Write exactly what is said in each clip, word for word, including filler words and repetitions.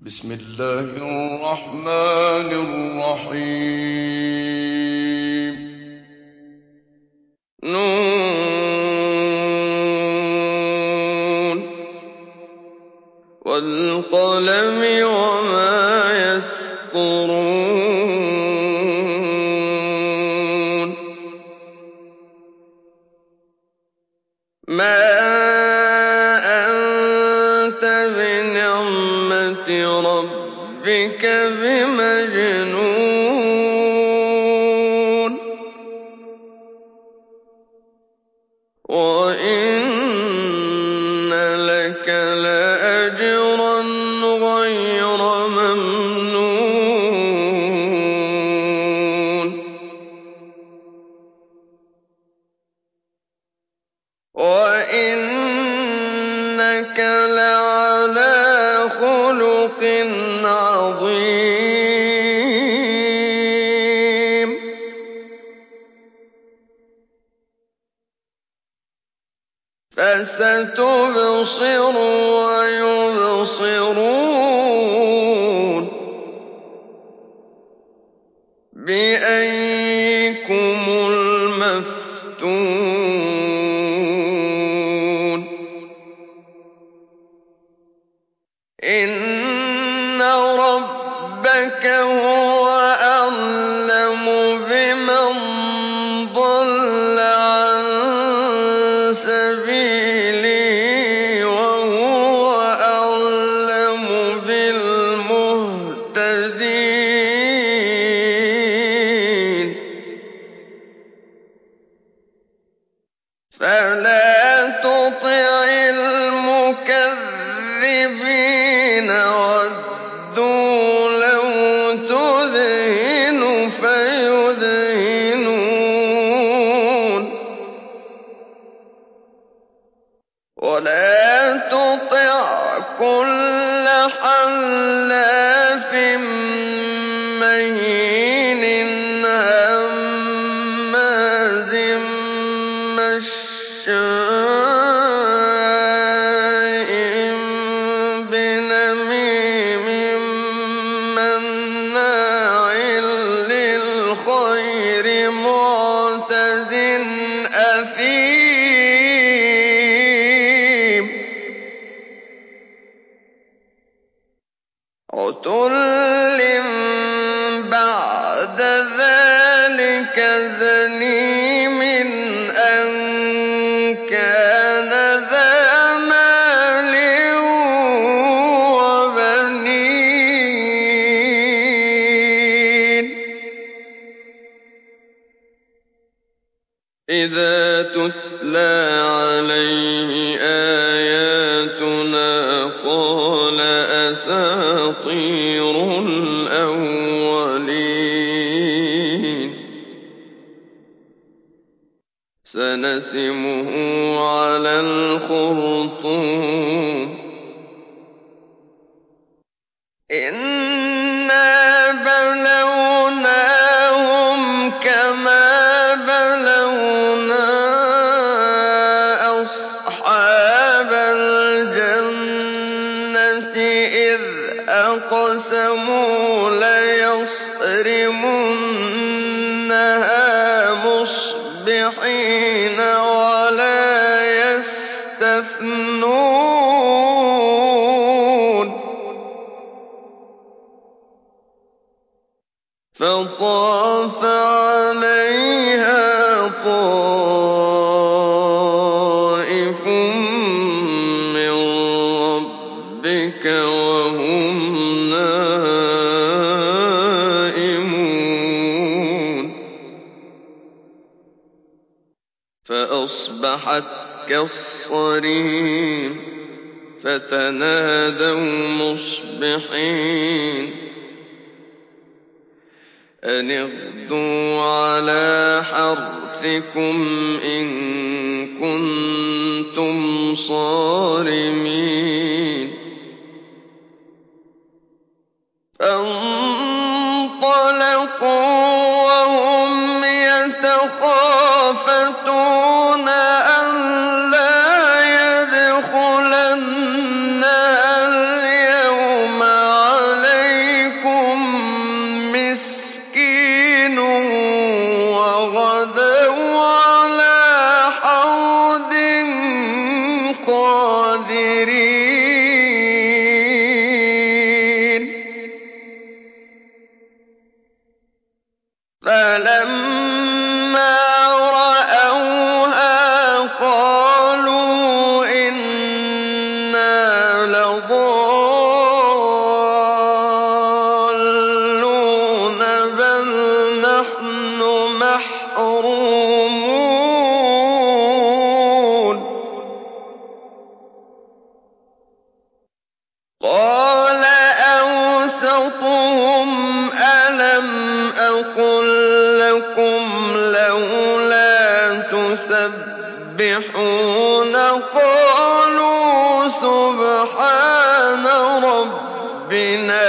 بسم الله الرحمن الرحيم نون والقلم وما يسطرون ما أنت بنعمة ربك بمجنون وإن لك لأجرا غير ممنون وإنك لعلى خلق عظيم فستبصر ويبصرون بأيكم المفتون إن ربك هو أعلم بمن ضل عن سبيله وهو أعلم بالمهتدين فلا تطع المكذبين ودوا لو تدهن فيدهنون ولا تطع كل حلاف مهين هماز مشاء بنميم مناع للخير معتد أثيم عتل بعد ذلك زنيم أن كان ذا مال وبنين إذا تتلى عليه آياتنا قال أساطير الأولين سنسمه على الخرطوم إنا بلوناهم كما بلونا أصحاب الجنة إذ أقسموا ليصرمنها مصبحين ولا يستثنون فطاف عليها طائف من ربك وهم نائمون فأصبحت كالصريم فتنادوا مصبحين أن اغدوا على حرثكم إن كنتم صارمين فانطلقوا وهم يتخافتون ألا يدخلنها اليوم أَوْسَطُهُمْ أَلَمْ أَقُل لَّكُمْ لَوْلَا تُسَبِّحُونَ قَالُوا سُبْحَانَ رَبِّنَا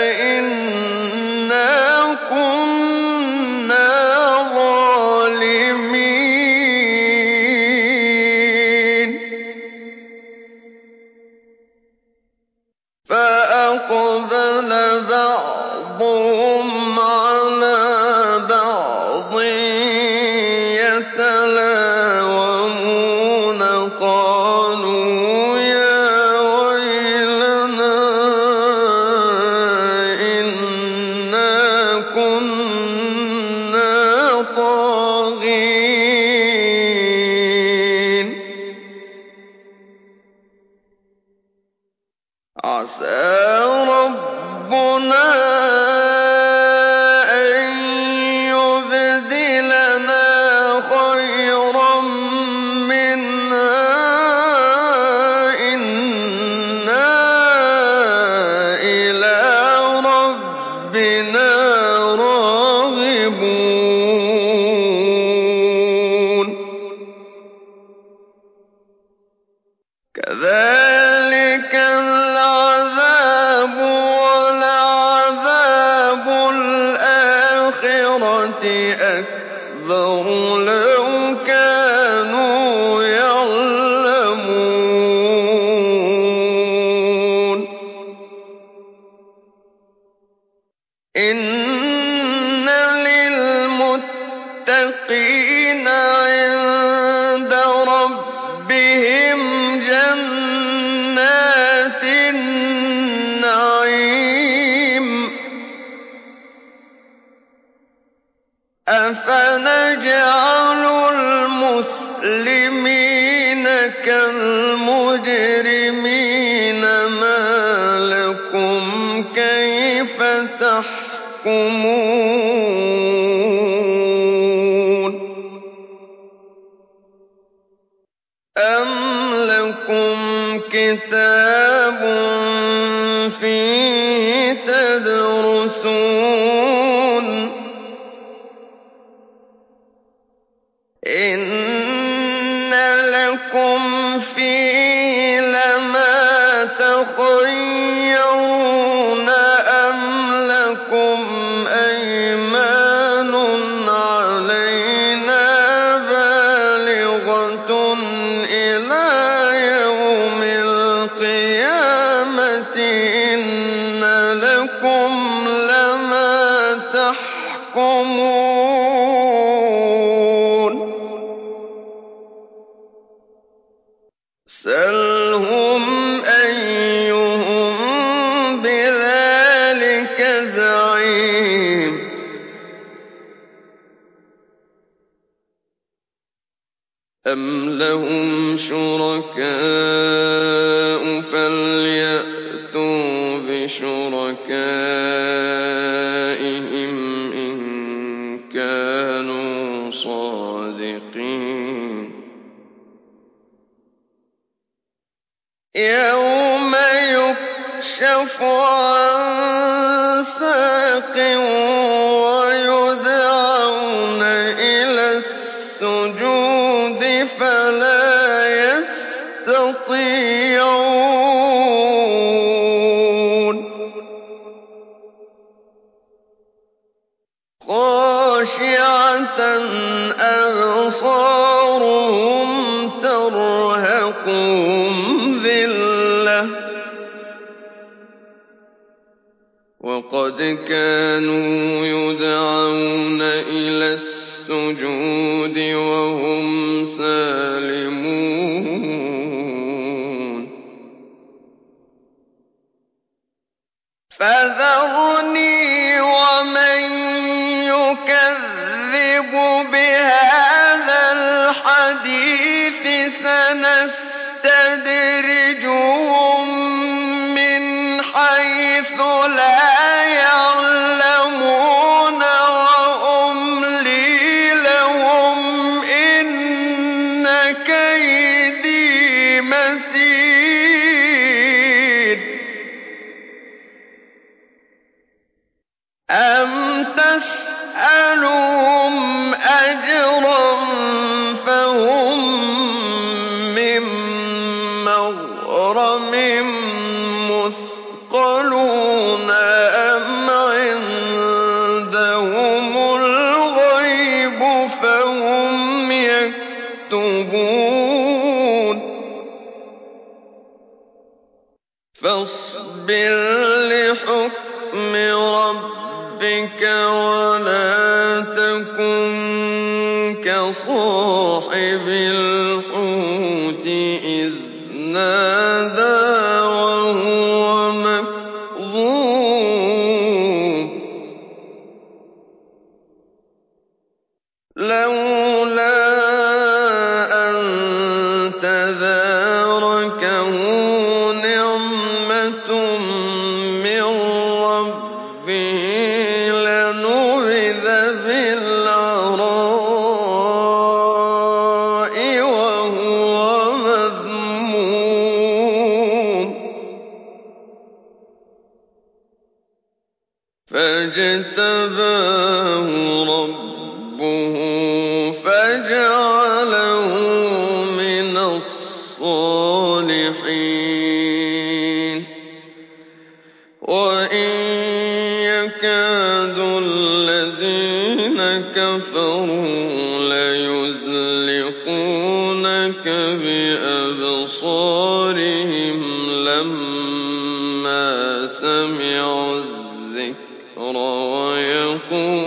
إِنَّا كُنَّا ظَالِمِينَ فَأَقْبَلَ بَعْضُهُمْ عَلَىٰ بَعْضٍ يَتَلَاوَمُونَ قَالُوا يَا وَيْلَنَا إِنَّا كُنَّا طَاغِينَ عَسَىٰ رَبُّنَا أَن يُبْدِلَنَا خَيْرًا مِّنْهَا إِنَّا إِلَىٰ رَبِّنَا رَاغِبُونَ كَذَٰلِكَ الْعَذَابُ وَلَعَذَابُ الْآخِرَةِ أَكْبَرُ لَوْ كَانُوا يَعْلَمُونَ إِنَّ لِلْمُتَّقِينَ عِندَ رَبِّهِمْ جَنَّاتِ النَّعِيمِ أَفَنَجْعَلُ الْمُسْلِمِينَ كَالْمُجْرِمِينَ مَا لَكُمْ كَيْفَ تَحْكُمُونَ أَمْ لَكُمْ كِتَابٌ فِيهِ تَدْرُسُونَ إِنَّ لَكُمْ فِيهِ لَمَا تَخَيَّرُونَ أَمْ لَكُمْ أَيْمَانٌ عَلَيْنَا بَالِغَةٌ إِلَىٰ يَوْمِ الْقِيَامَةِ إِنَّ لَكُمْ لَمَا تَحْكُمُونَ سَلْهُمْ أَيُّهُم بِذَٰلِكَ زَعِيمٌ أَمْ لَهُمْ شُرَكَاءُ فَلْيَأْتُوا بِشُرَكَائِهِمْ إِن كَانُوا صَادِقِينَ يَوْمَ يُكْشَفُ عَن سَاقٍ وَيُدْعَوْنَ إِلَى السُّجُودِ فَلَا يَسْتَطِيعُونَ خَاشِعَةً أَبْصَارُهُمْ تَرْهَقُهُمْ ذِلَّةٌ وَقَدْ كَانُوا يُدْعَوْنَ إِلَى السُّجُودِ وَهُمْ سَالِمُونَ فَذَرْنِي وَمَن يُكَذِّبُ بِهَٰذَا الْحَدِيثِ سَنَسْتَدْرِجُهُم مِّنْ حَيْثُ لَا يَعْلَمُونَ وَأُمْلِي لَهُمْ إِنَّ كَيْدِي مَتِينٌ أَمْ تَسْأَلُهُمْ أَجْرًا فَهُم مِّن مَّغْرَمٍ مُّثْقَلُونَ أَمْ عِندَهُمُ الْغَيْبُ فَهُمْ يَكْتُبُونَ فَاصْبِرْ لِحُكْمِ رَبِّكَ وَلَا تَكُن كَصَاحِبِ الْحُوتِ إِذْ نَادَىٰ وَهُوَ مَكْظُومٌ لَّوْلَا أَن تَدَارَكَهُ نِعْمَةٌ مِّن رَّبِّهِ لَنُبِذَ بِالْعَرَاءِ وَهُوَ مَذْمُومٌ فَاجْتَبَاهُ رَبُّهُ فَجَعَلَهُ مِنَ الصَّالِحِينَ وَإِن يَكَادُ الَّذِينَ كَفَرُوا لَيُزْلِقُونَكَ بِأَبْصَارِهِمْ لَمَّا سَمِعُوا الذِّكْرَ وَيَقُولُونَ